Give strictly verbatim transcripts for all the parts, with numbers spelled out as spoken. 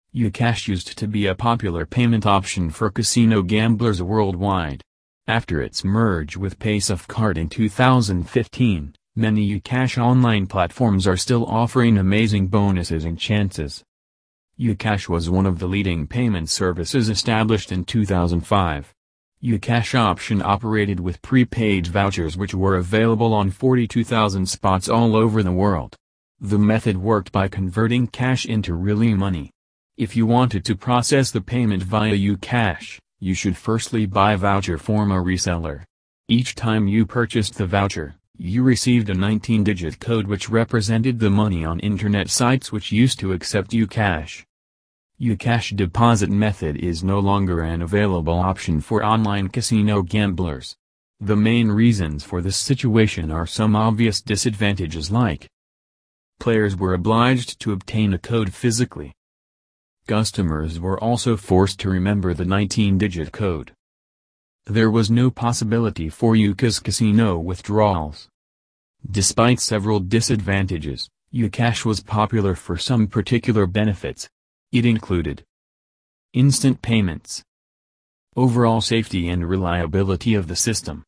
Ucash used to be a popular payment option for casino gamblers worldwide. After its merge with PaySafeCard in two thousand fifteen, many Ucash online platforms are still offering amazing bonuses and chances. Ucash was one of the leading payment services established in two thousand five. Ucash option operated with prepaid vouchers which were available on forty-two thousand spots all over the world. The method worked by converting cash into real money. If you wanted to process the payment via Ucash, you should firstly buy voucher from a reseller. Each time you purchased the voucher, you received a nineteen digit code which represented the money on internet sites which used to accept Ucash. Ucash deposit method is no longer an available option for online casino gamblers. The main reasons for this situation are some obvious disadvantages like players were obliged to obtain a code physically. Customers were also forced to remember the nineteen digit code. There was no possibility for Ucash casino withdrawals. Despite several disadvantages, Ucash was popular for some particular benefits. It included instant payments, overall safety and reliability of the system.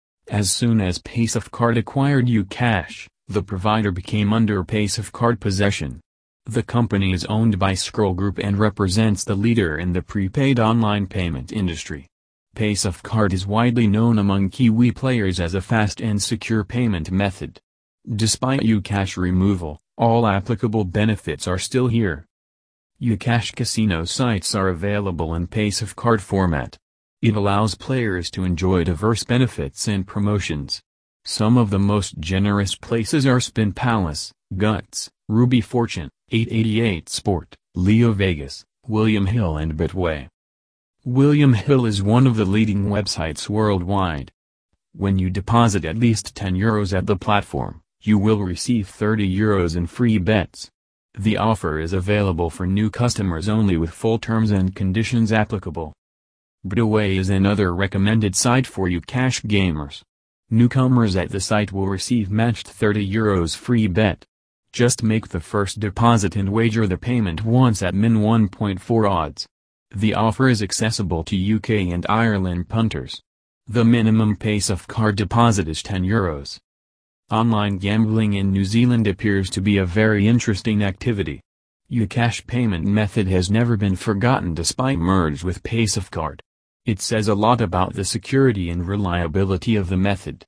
As soon as PaySafeCard acquired Ucash, the provider became under PaySafeCard possession. The company is owned by Scroll Group and represents the leader in the prepaid online payment industry. PaySafeCard is widely known among Kiwi players as a fast and secure payment method. Despite Ucash removal, all applicable benefits are still here. Ucash casino sites are available in PaySafeCard format. It allows players to enjoy diverse benefits and promotions. Some of the most generous places are Spin Palace, Guts, Ruby Fortune, eight eighty-eight Sport, Leo Vegas, William Hill and Betway. William Hill is one of the leading websites worldwide. When you deposit at least ten euros at the platform, you will receive thirty euros in free bets. The offer is available for new customers only with full terms and conditions applicable. Betway is another recommended site for Ucash gamers. Newcomers at the site will receive matched thirty euros free bet. Just make the first deposit and wager the payment once at min one point four odds. The offer is accessible to U K and Ireland punters. The minimum PaySafeCard deposit is ten euros. Online gambling in New Zealand appears to be a very interesting activity. Ucash payment method has never been forgotten despite merge with PaySafeCard. It says a lot about the security and reliability of the method.